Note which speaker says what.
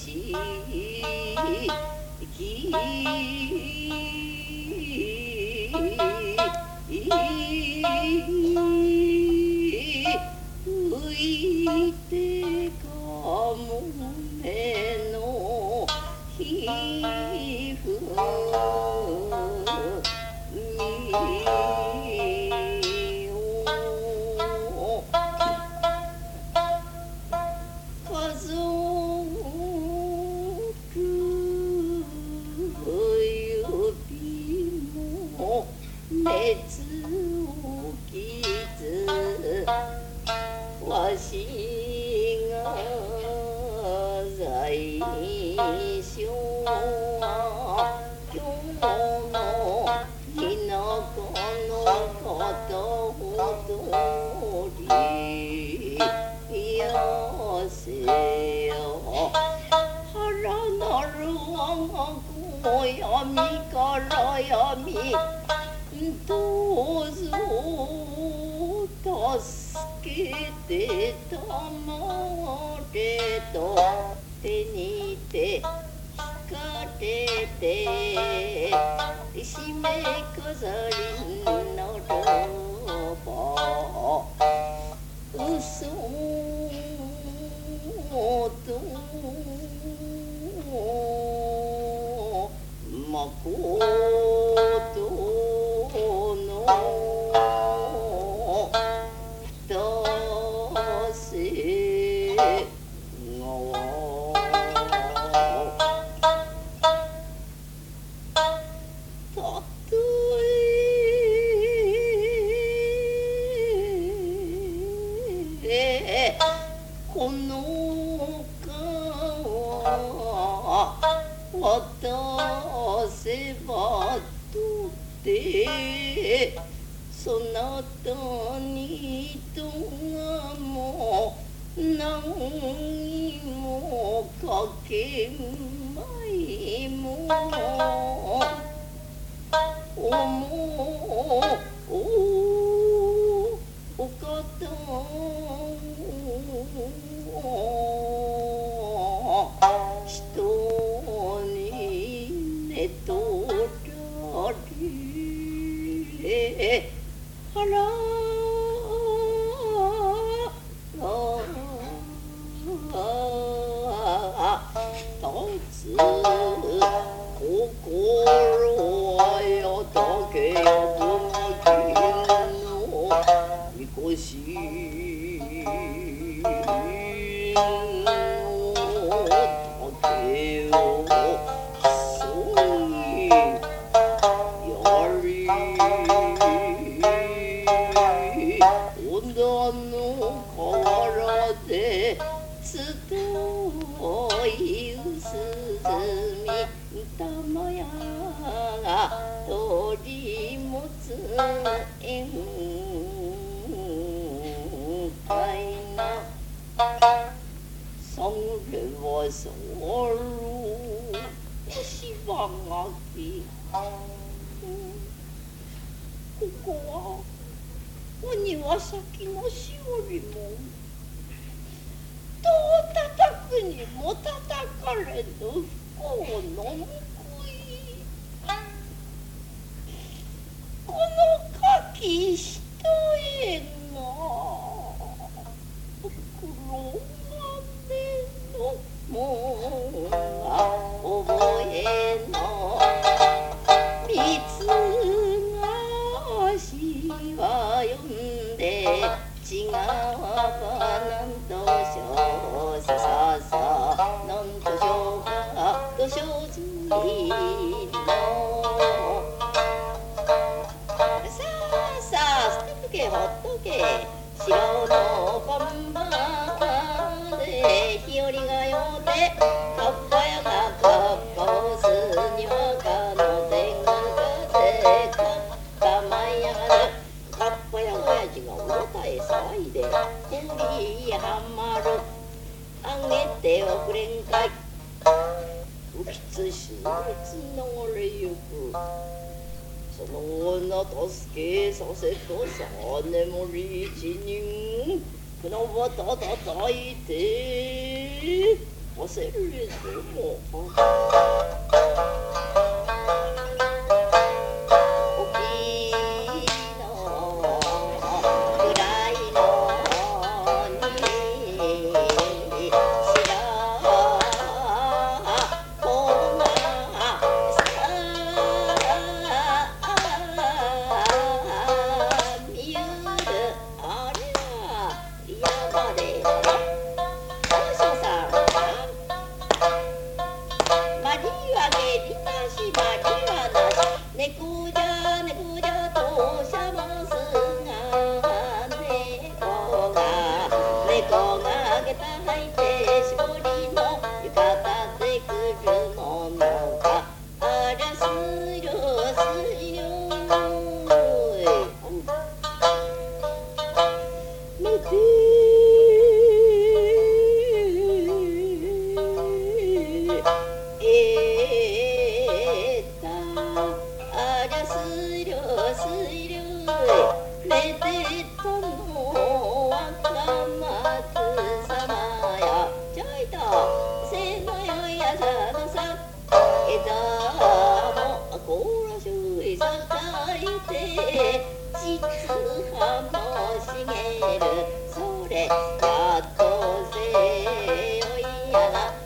Speaker 1: しき浮いてかもめの皮膚に熱をきずわしが在所は今日の田舎の片ほどりやせよ腹なる我が子闇から闇どうぞ助けてたまれと手に手引かれて締め飾りのロボ嘘とまことこの顔渡せばとてそなたにとがも何もかけまいも思うお方人に寝とられあら立つ心はよ竹やぶのみこし竹をそぎやり織田の河原で集い薄み玉やが取り持つ宴会なそれはそろしばがきここは鬼は先のしおりもどう叩くにも叩かれぬ不幸の報いこのかき一重が黒豆のもが覚えの三つがしは呼んで違うばなんとしょうさささなんとしょうかとしょうずいのさあさあ捨てとけほっとけ白のパンバで日和がようでかっぱやがかっぱをすにはかの天が風かっぱまやるかっぱや親父がおたえ騒いで鳥はまるあげておくれんかい浮きつしつ流れゆくその女助けさせとさ眠り一人船はたたたいて押せるれずも沖の暗いのに白子がさ見ゆるあれは山で大将さんマリワゲリタシマリワナシ猫じゃ猫じゃとしゃますが猫が下駄履いて絞りの浴衣で来るものかあらすよすよ見てありゃすりょすりょめでたの若松様やちょいとせのよやさのさ枝もこらしゅいさかいて実葉も茂るそれやっとせよいやな